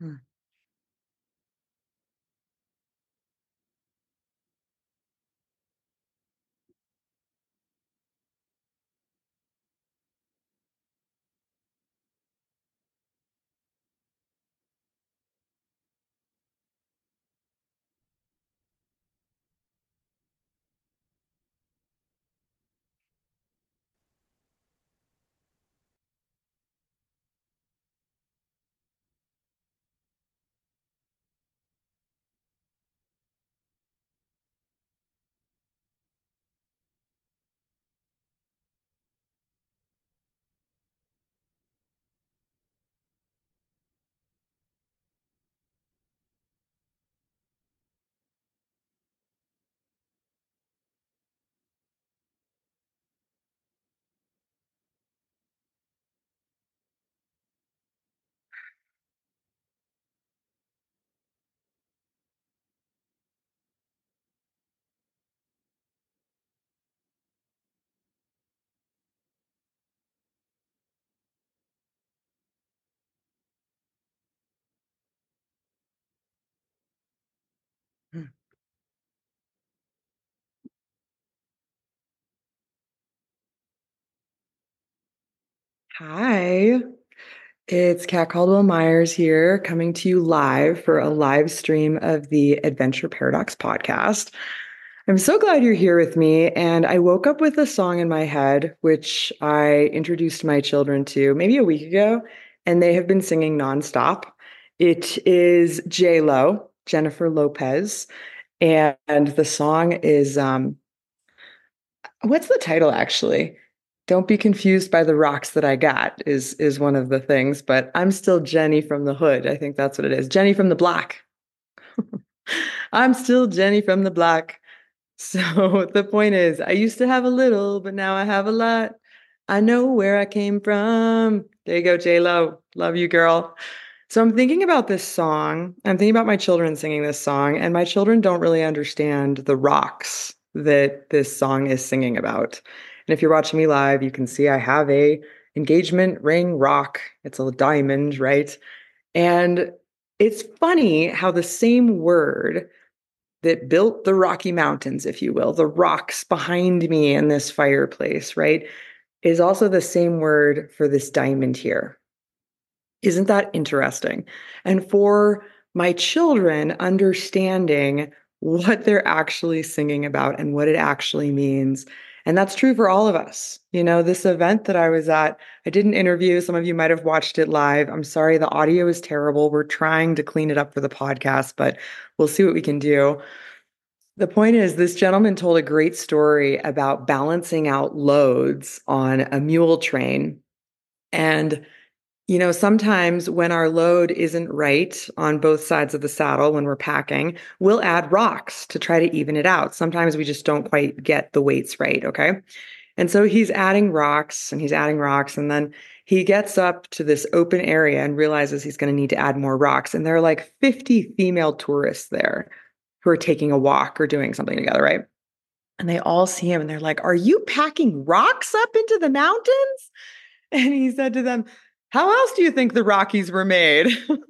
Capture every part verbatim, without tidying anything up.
Mm, mm. Hi, it's Kat Caldwell Myers here, coming to you live for a live stream of the Adventure Paradox podcast. I'm so glad you're here with me. And I woke up with a song in my head, which I introduced my children to maybe a week ago, and they have been singing nonstop. It is J Lo, Jennifer Lopez, and, and the song is um, what's the title actually? Don't be confused by the rocks that I got is is one of the things, but I'm still Jenny from the hood. I think that's what it is. Jenny from the block. I'm still Jenny from the block. So the point is, I used to have a little, but now I have a lot. I know where I came from. There you go, J Lo. Love you, girl. So I'm thinking about this song. I'm thinking about my children singing this song, and my children don't really understand the rocks that this song is singing about. And if you're watching me live, you can see I have a engagement ring rock. It's a diamond, right? And it's funny how the same word that built the Rocky Mountains, if you will, the rocks behind me in this fireplace, right, is also the same word for this diamond here. Isn't that interesting? And for my children, understanding what they're actually singing about and what it actually means. And that's true for all of us. You know, this event that I was at, I did an interview. Some of you might have watched it live. I'm sorry, the audio is terrible. We're trying to clean it up for the podcast, but we'll see what we can do. The point is, this gentleman told a great story about balancing out loads on a mule train. And you know, sometimes when our load isn't right on both sides of the saddle when we're packing, we'll add rocks to try to even it out. Sometimes we just don't quite get the weights right. Okay. And so he's adding rocks and he's adding rocks. And then he gets up to this open area and realizes he's going to need to add more rocks. And there are like fifty female tourists there who are taking a walk or doing something together. Right. And they all see him and they're like, "Are you packing rocks up into the mountains?" And he said to them, "How else do you think the Rockies were made?"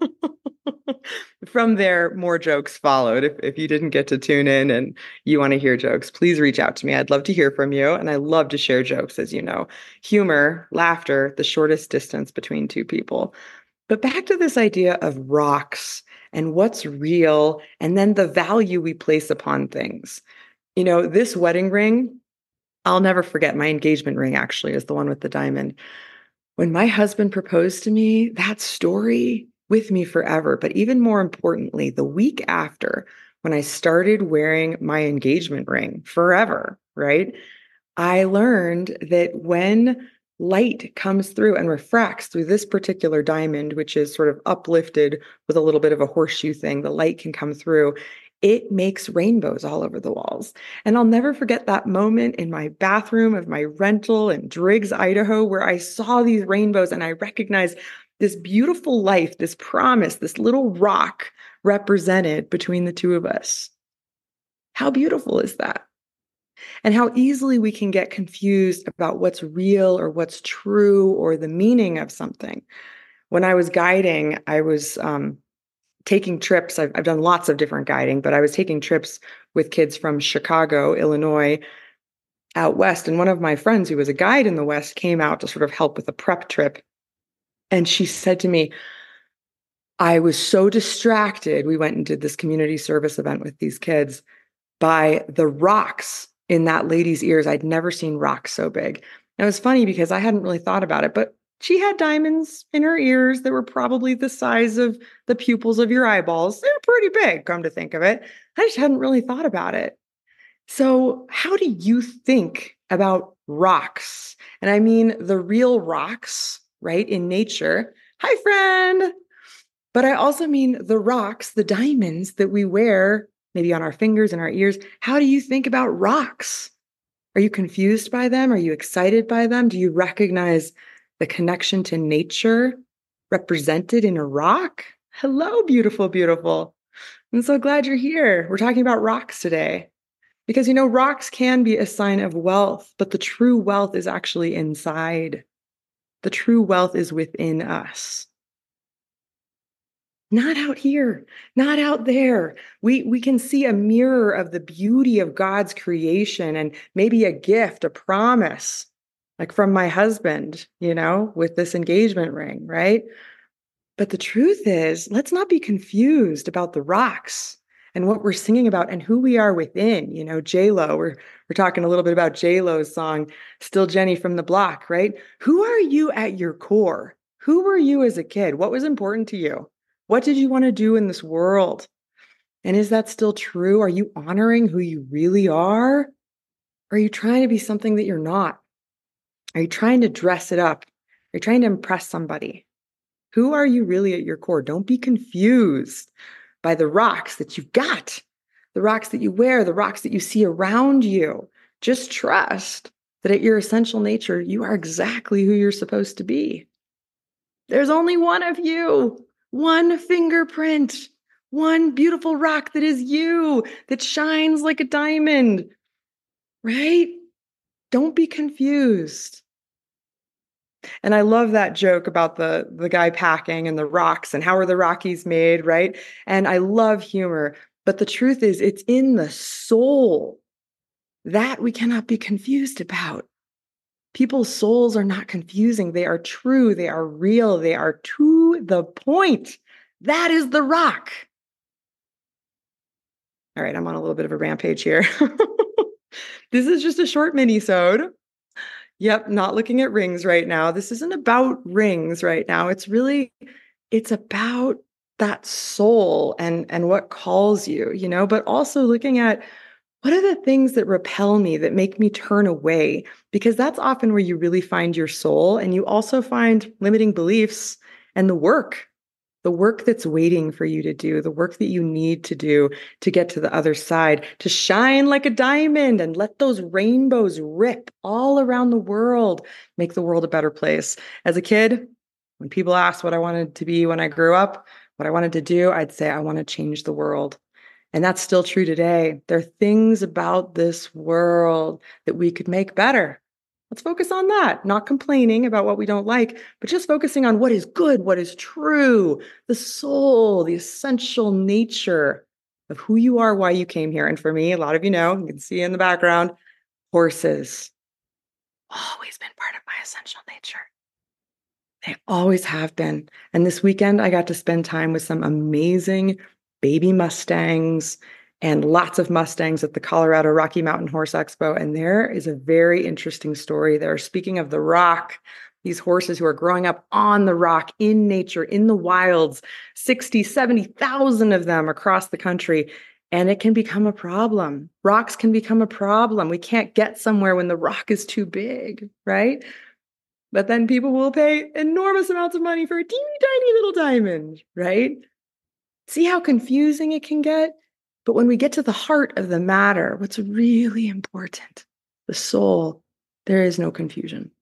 From there, more jokes followed. If, if you didn't get to tune in and you want to hear jokes, please reach out to me. I'd love to hear from you. And I love to share jokes, as you know. Humor, laughter, the shortest distance between two people. But back to this idea of rocks and what's real, and then the value we place upon things. You know, this wedding ring, I'll never forget. My engagement ring actually is the one with the diamond. When my husband proposed to me, that story with me forever. But even more importantly, the week after, when I started wearing my engagement ring forever, right? I learned that when light comes through and refracts through this particular diamond, which is sort of uplifted with a little bit of a horseshoe thing, the light can come through. It makes rainbows all over the walls. And I'll never forget that moment in my bathroom of my rental in Driggs, Idaho, where I saw these rainbows and I recognized this beautiful life, this promise, this little rock represented between the two of us. How beautiful is that? And how easily we can get confused about what's real or what's true or the meaning of something. When I was guiding, I was um, taking trips. I've, I've done lots of different guiding, but I was taking trips with kids from Chicago, Illinois, out west. And one of my friends who was a guide in the West came out to sort of help with a prep trip. And she said to me, I was so distracted. We went and did this community service event with these kids by the rocks in that lady's ears. I'd never seen rocks so big. And it was funny because I hadn't really thought about it, but she had diamonds in her ears that were probably the size of the pupils of your eyeballs. They were pretty big, come to think of it. I just hadn't really thought about it. So how do you think about rocks? And I mean the real rocks, right, in nature. Hi, friend. But I also mean the rocks, the diamonds that we wear, maybe on our fingers and our ears. How do you think about rocks? Are you confused by them? Are you excited by them? Do you recognize the connection to nature represented in a rock? Hello, beautiful, beautiful. I'm so glad you're here. We're talking about rocks today because, you know, rocks can be a sign of wealth, but the true wealth is actually inside. The true wealth is within us. Not out here, not out there. We, we can see a mirror of the beauty of God's creation and maybe a gift, a promise, like from my husband, you know, with this engagement ring, right? But the truth is, let's not be confused about the rocks and what we're singing about and who we are within. You know, J-Lo, we're, we're talking a little bit about J-Lo's song, Still Jenny from the Block, right? Who are you at your core? Who were you as a kid? What was important to you? What did you want to do in this world? And is that still true? Are you honoring who you really are? Or are you trying to be something that you're not? Are you trying to dress it up? Are you trying to impress somebody? Who are you really at your core? Don't be confused by the rocks that you've got, the rocks that you wear, the rocks that you see around you. Just trust that at your essential nature, you are exactly who you're supposed to be. There's only one of you. One fingerprint, one beautiful rock that is you, that shines like a diamond, right? Don't be confused. And I love that joke about the, the guy packing and the rocks and how are the Rockies made, right? And I love humor, but the truth is it's in the soul that we cannot be confused about. People's souls are not confusing. They are true. They are real. They are to the point. That is the rock. All right, I'm on a little bit of a rampage here. This is just a short mini-sode. Yep, not looking at rings right now. This isn't about rings right now. It's really, it's about that soul and, and what calls you, you know, but also looking at what are the things that repel me, that make me turn away? Because that's often where you really find your soul. And you also find limiting beliefs and the work, the work that's waiting for you to do, the work that you need to do to get to the other side, to shine like a diamond and let those rainbows rip all around the world, make the world a better place. As a kid, when people asked what I wanted to be when I grew up, what I wanted to do, I'd say, I want to change the world. And that's still true today. There are things about this world that we could make better. Let's focus on that, not complaining about what we don't like, but just focusing on what is good, what is true, the soul, the essential nature of who you are, why you came here. And for me, a lot of you know, you can see in the background, horses. Always been part of my essential nature. They always have been. And this weekend, I got to spend time with some amazing baby Mustangs and lots of Mustangs at the Colorado Rocky Mountain Horse Expo. And there is a very interesting story there. Speaking of the rock, these horses who are growing up on the rock in nature, in the wilds, sixty, seventy thousand of them across the country. And it can become a problem. Rocks can become a problem. We can't get somewhere when the rock is too big, right? But then people will pay enormous amounts of money for a teeny tiny little diamond, right? See how confusing it can get? But when we get to the heart of the matter, what's really important, the soul, there is no confusion.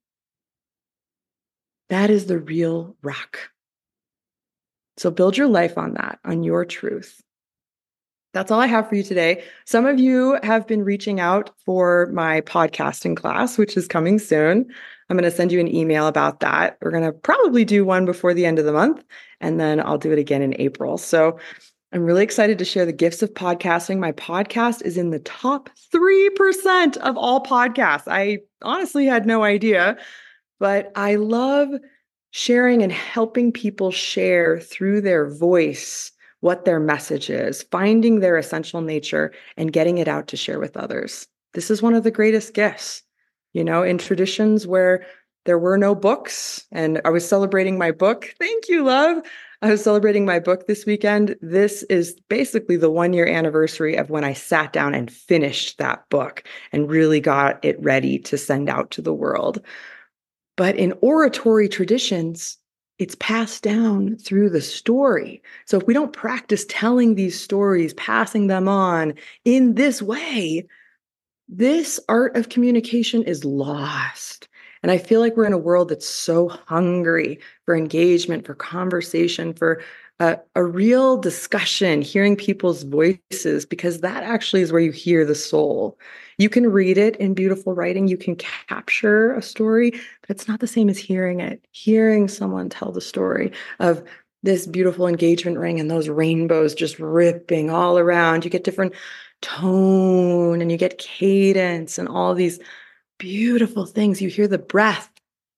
That is the real rock. So build your life on that, on your truth. That's all I have for you today. Some of you have been reaching out for my podcasting class, which is coming soon. I'm going to send you an email about that. We're going to probably do one before the end of the month. and then I'll do it again in April. So I'm really excited to share the gifts of podcasting. My podcast is in the top three percent of all podcasts. I honestly had no idea, but I love sharing and helping people share through their voice what their message is, finding their essential nature and getting it out to share with others. This is one of the greatest gifts. You know, in traditions where there were no books, and I was celebrating my book. Thank you, love. I was celebrating my book this weekend. This is basically the one year anniversary of when I sat down and finished that book and really got it ready to send out to the world. But in oratory traditions, it's passed down through the story. So if we don't practice telling these stories, passing them on in this way, this art of communication is lost. And I feel like we're in a world that's so hungry for engagement, for conversation, for a, a real discussion, hearing people's voices, because that actually is where you hear the soul. You can read it in beautiful writing, you can capture a story, but it's not the same as hearing it. Hearing someone tell the story of this beautiful engagement ring and those rainbows just ripping all around. You get different tone and you get cadence and all these beautiful things. You hear the breath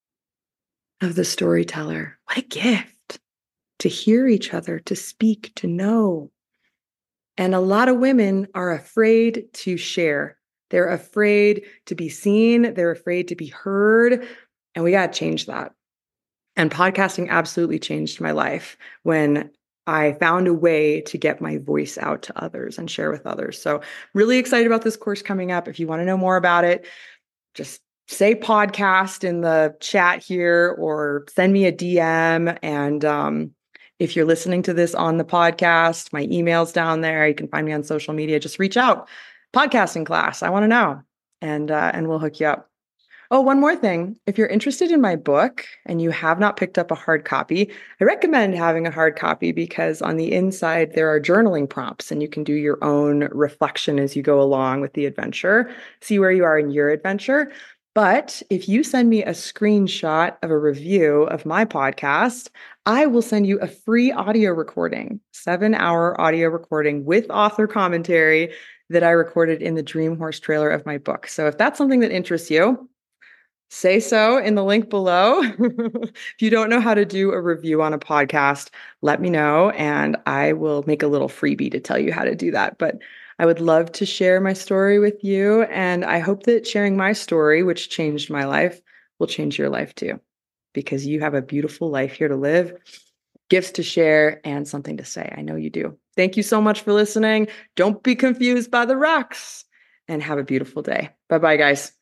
of the storyteller. What a gift to hear each other, to speak, to know. And a lot of women are afraid to share. They're afraid to be seen. They're afraid to be heard. And we got to change that. And podcasting absolutely changed my life when I found a way to get my voice out to others and share with others. So really excited about this course coming up. If you want to know more about it, just say podcast in the chat here or send me a D M. And um, if you're listening to this on the podcast, my email's down there. You can find me on social media. Just reach out. Podcasting class. I want to know. And, uh, and we'll hook you up. Oh, one more thing. If you're interested in my book and you have not picked up a hard copy, I recommend having a hard copy because on the inside, there are journaling prompts and you can do your own reflection as you go along with the adventure, see where you are in your adventure. But if you send me a screenshot of a review of my podcast, I will send you a free audio recording, seven hour audio recording with author commentary that I recorded in the Dream Horse trailer of my book. So if that's something that interests you, say so in the link below. If you don't know how to do a review on a podcast, let me know and I will make a little freebie to tell you how to do that. But I would love to share my story with you. And I hope that sharing my story, which changed my life, will change your life too, because you have a beautiful life here to live, gifts to share, and something to say. I know you do. Thank you so much for listening. Don't be confused by the rocks and have a beautiful day. Bye-bye, guys.